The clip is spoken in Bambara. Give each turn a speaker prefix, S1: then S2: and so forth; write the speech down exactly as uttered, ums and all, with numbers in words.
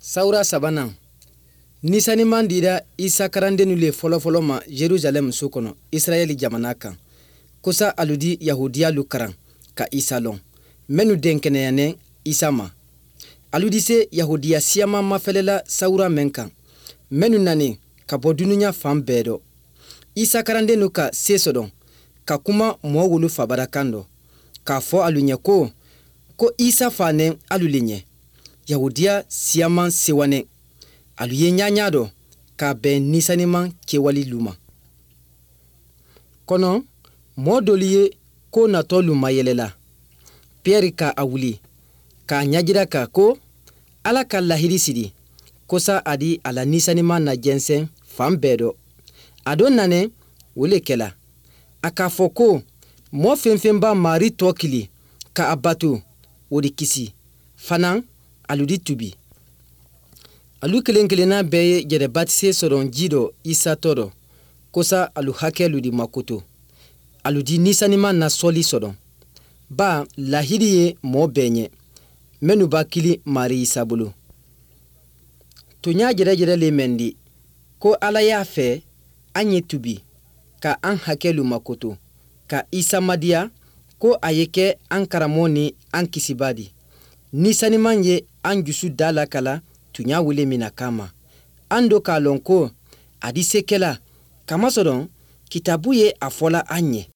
S1: Sawura sabanan nisaniman dira Isa karandenu le fɔlɔfɔlɔ ma Jerusalem so kɔnɔ Israɛli jamana kan kosa aludi Yahudiya lu karan ka Isa lɔn menu den kɛnɛyanen Isa ma aludi se Yahudiya siyama mafɛlɛla sawura men kan menu nani ka bɔ dunuya fan bɛɛ dɔ Isa karandenu ka se sɔdɔn ka kuma mɔɔ wulu fabara kan dɔ k'a fɔ alu ɲɛ ko ko Isa fanen alu le ɲɛ Yahudiya siyaman sewane alu ye ɲaɲa dɔ k'a bɛn nisaniman kewali luma kɔnɔ mɔɔ dolu ye ko natɔ luma yɛlɛla Pierre ka a wuli k'a ɲajira ka ko Ala ka lahiri siri kosa a di a la nisaniman na jɛnsɛn fan bɛɛ dɔ a don nane o le kɛla a k'a fɔ ko mɔɔ fɛn fɛn b'a maari tɔ kili ka a bato o de kisi fana aludi tubi alu kelen kelenna bɛɛ ye jɛrɛbatise sɔrɔn ji dɔ Isa tɔ dɔ kosa alu hakɛ ludi makoto aludi nisanima na sɔli sɔrɔn ba lahiri ye mɔɔ bɛɛ ɲɛ menu b'a kili maari Isa bolo to ɲa jɛrɛjɛrɛ le mɛndi ko Ala y'a fɛ an ye tubi ka an hakɛ lu makoto ka Isa madiya ko a ye kɛ an karamɔgɔ ni an kisiba di nisaniman ye an jusu da la kala tuɲa wele mina kama an do k'a lɔn ko a di se kɛla kamasɔrɔ kitabu ye a fɔla an ye